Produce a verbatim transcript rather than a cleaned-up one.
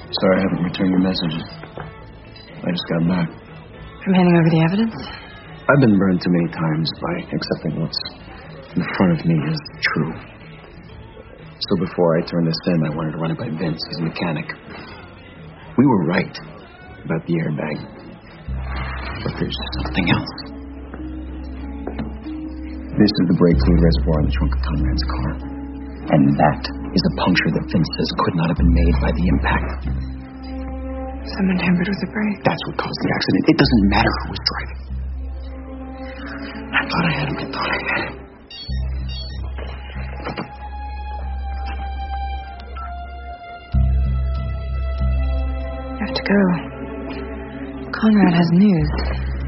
Sorry I haven't returned your messages. I just got back. From handing over the evidence? I've been burned too many times by accepting what's in front of me as true. So before I turned this in, I wanted to run it by Vince, his mechanic. We were right about the airbag. But there's something else. This is the brake fluid reservoir in the trunk of Conrad's car. And that is a puncture that Vince says could not have been made by the impact. Someone tampered with the brake. That's what caused the accident. It doesn't matter who was driving. I thought I had him. I thought I had him. You have to go. Conrad has news.